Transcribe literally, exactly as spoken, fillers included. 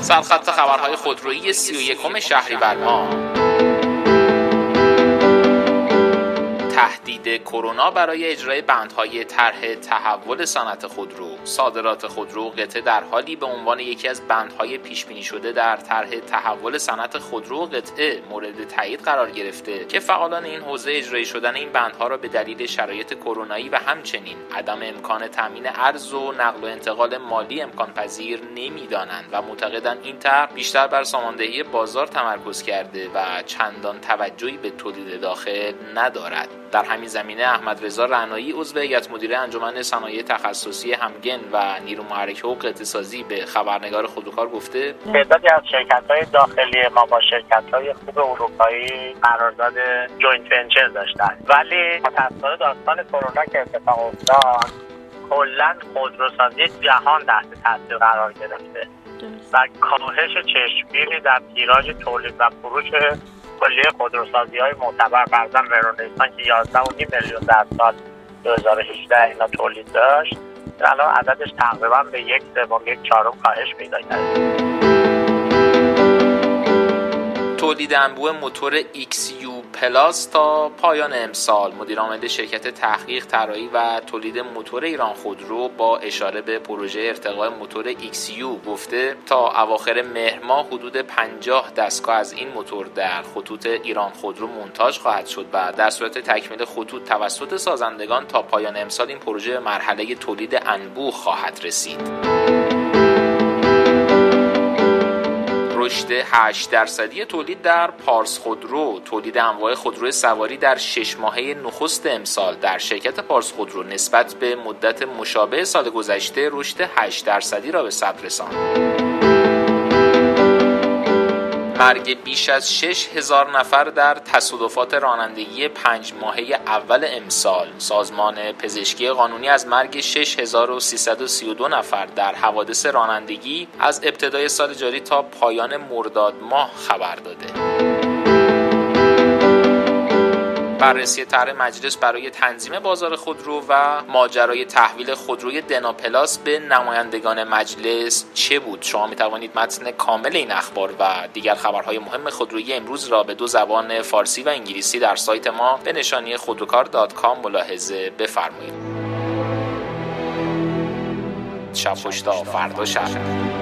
سرخط خبرهای خودرویی سی و یکم شهریور ماه. تهدید کرونا برای اجرای بندهای طرح تحول صنعت خودرو. صادرات خودرو قطعه در حالی به عنوان یکی از بندهای پیش بینی شده در طرح تحول صنعت خودرو قطعه مورد تایید قرار گرفته که فعالان این حوزه اجرایی شدن این بندها را به دلیل شرایط کرونایی و همچنین عدم امکان تامین ارز و نقل و انتقال مالی امکان پذیر نمیدانند و معتقدند این طرح بیشتر بر ساماندهی بازار تمرکز کرده و چندان توجهی به تولید داخل ندارد. در همین زمینه احمد رضا رعنایی عضو هیئت مدیره انجمن صنایع تخصصی همگن و نیرو محرک و قطعه سازی به خبرنگار خودروکار گفته تعدادی از شرکت‌های داخلی ما با شرکت‌های خوب اروپایی قرارداد جوینت ونچر داشتن، ولی متأسفانه داستان کرونا که اتفاق افتاد کلاً خودروسازی جهان تحت تاثیر قرار گرفته و کاهش چشمگیری در تیراژ تولید و فروش کلیه خودروسازی‌های معتبر فرضاً ورونیسان که یازده و نیم میلیون در سال دو هزار و هجده اینا تولید داشت، الان عددش تقریباً به یک سوم یک چهارم کاهش پیدا کرده. تولید انبوه موتور ایکس یو پلاس تا پایان امسال. مدیر عامل شرکت تحقیق، طراحی و تولید موتور ایران خودرو با اشاره به پروژه ارتقاء موتور ایکس یو گفته تا اواخر مهر ماه حدود پنجاه دستگاه از این موتور در خطوط ایران خودرو مونتاژ خواهد شد و در صورت تکمیل خطوط توسط سازندگان تا پایان امسال این پروژه به مرحله تولید انبوه خواهد رسید. رشد هشت درصدی تولید در پارس خودرو. تولید انواع خودرو سواری در شش ماهه نخست امسال در شرکت پارس خودرو نسبت به مدت مشابه سال گذشته رشد هشت درصدی را به ثبت رساند. مرگ بیش از شش هزار نفر در تصادفات رانندگی پنج ماهه اول امسال. سازمان پزشکی قانونی از مرگ شش هزار و سیصد و سی و دو نفر در حوادث رانندگی از ابتدای سال جاری تا پایان مرداد ماه خبر داده. بررسی طرح مجلس برای تنظیم بازار خودرو و ماجرای تحویل خودروی دنا پلاس به نمایندگان مجلس چه بود؟ شما می توانید متن کامل این اخبار و دیگر خبرهای مهم خودرویی امروز را به دو زبان فارسی و انگلیسی در سایت ما به نشانی خودروکار دات کام ملاحظه بفرمایید. شب خوش تا فردا شب.